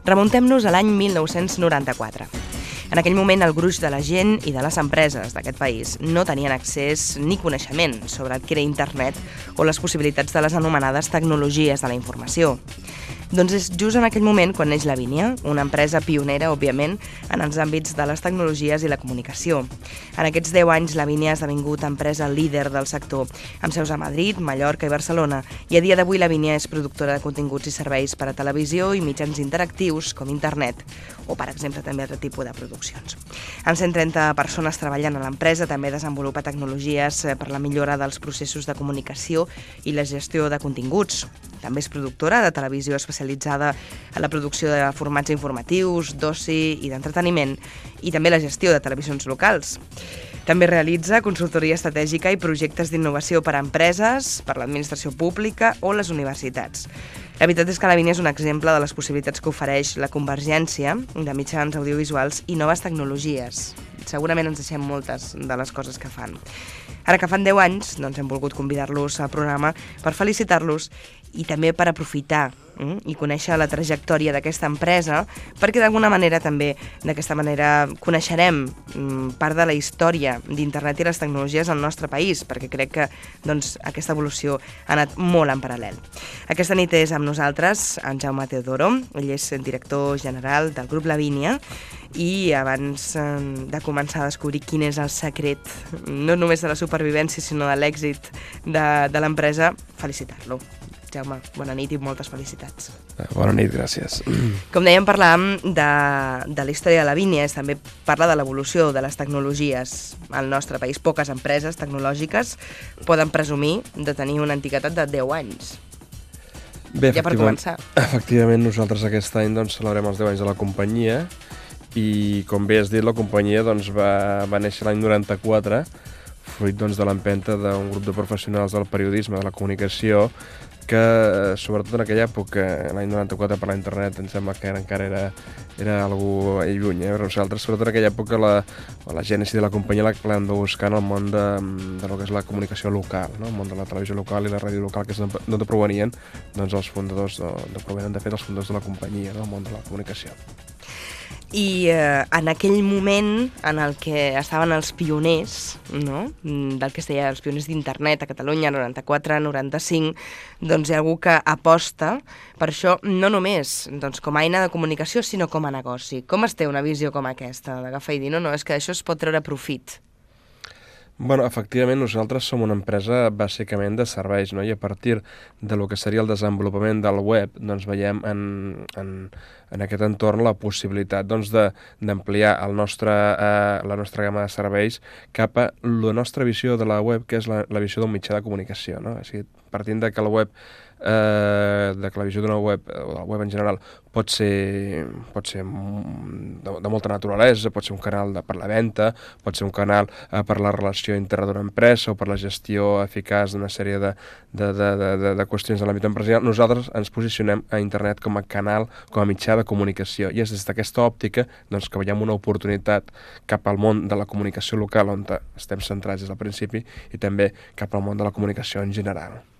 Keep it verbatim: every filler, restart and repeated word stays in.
Remuntem-nos a l'any mil nou-cents noranta-quatre. En aquell moment, el gruix de la gent i de les empreses d'aquest país no tenien accés ni coneixement sobre el que era internet o les possibilitats de les anomenades tecnologies de la informació. Doncs és just en aquell moment quan neix Lavínia, una empresa pionera, òbviament, en els àmbits de les tecnologies i la comunicació. En aquests deu anys, Lavínia ha esdevingut empresa líder del sector, amb seus a Madrid, Mallorca i Barcelona, i a dia d'avui Lavínia és productora de continguts i serveis per a televisió i mitjans interactius com internet, o, per exemple, també altre tipus de produccions. Amb cent trenta persones treballant a l'empresa, també desenvolupa tecnologies per la millora dels processos de comunicació i la gestió de continguts. També és productora de televisió especialitzada en la producció de formats informatius, d'oci i d'entreteniment, i també la gestió de televisions locals. També realitza consultoria estratègica i projectes d'innovació per a empreses, per l'administració pública o les universitats. La veritat és que Lavínia és un exemple de les possibilitats que ofereix la convergència de mitjans audiovisuals i noves tecnologies. Segurament ens deixem moltes de les coses que fan. Ara que fan deu anys, doncs hem volgut convidar-los al programa per felicitar-los i també per aprofitar eh, i conèixer la trajectòria d'aquesta empresa, perquè d'alguna manera també d'aquesta manera coneixerem mm, part de la història d'internet i les tecnologies al nostre país, perquè crec que doncs, aquesta evolució ha anat molt en paral·lel. Aquesta nit és amb nosaltres en Jaume Teodoro, ell és director general del grup Lavínia, i abans eh, de començar a descobrir quin és el secret, no només de la supervivència, sinó de l'èxit de, de l'empresa, felicitar-lo. Jaume, bona nit i moltes felicitats. Bona nit, gràcies. Com dèiem, parlàvem de, de la història de Lavínia, també parla de l'evolució de les tecnologies al nostre país. Poques empreses tecnològiques poden presumir de tenir una antiguitat de deu anys. Bé, ja per començar. Efectivament, nosaltres aquest any doncs, celebrem els deu anys de la companyia i, com bé has dit, la companyia doncs, va, va néixer l'any noranta-quatre, fruit doncs, de l'empenta d'un grup de professionals del periodisme, de la comunicació, que sobretot en aquella època, l'any noranta-quatre per la internet, em sembla que era, encara era, era algú lluny. Eh? Però nosaltres, sobretot en aquella època, la, la gènesi de la companyia l'hem de buscar en el món de, de lo que és la comunicació local, no? El món de la televisió local i la ràdio local, que és d'on provenien doncs, els fundadors, de provenen de fet els fundadors de la companyia, no? El món de la comunicació. I eh, en aquell moment en el que estaven els pioners, no? Del que es deia els pioners d'internet a Catalunya, noranta-quatre noranta-cinc, doncs hi ha algú que aposta per això no només doncs, com a eina de comunicació, sinó com a negoci. Com es té una visió com aquesta, d'agafar i dir, no, no, és que això es pot treure profit? Bueno, efectivament, nosaltres som una empresa bàsicament de serveis, no? I a partir de lo que seria el desenvolupament del web, doncs veiem en, en, en aquest entorn la possibilitat doncs, d'ampliar el nostre, eh, la nostra gamma de serveis cap a la nostra visió de la web, que és la, la visió d'un mitjà de comunicació, no? O sigui, partint de que la web Eh, de que la visió d'una web, o de la web en general, pot ser, pot ser de, de molta naturalesa, pot ser un canal de, per la venda, pot ser un canal eh, per la relació interna d'una empresa o per la gestió eficaç d'una sèrie de, de, de, de, de, de qüestions de l'àmbit empresarial. Nosaltres ens posicionem a internet com a canal, com a mitjà de comunicació, i és des d'aquesta òptica doncs, que veiem una oportunitat cap al món de la comunicació local, on estem centrats des del principi, i també cap al món de la comunicació en general.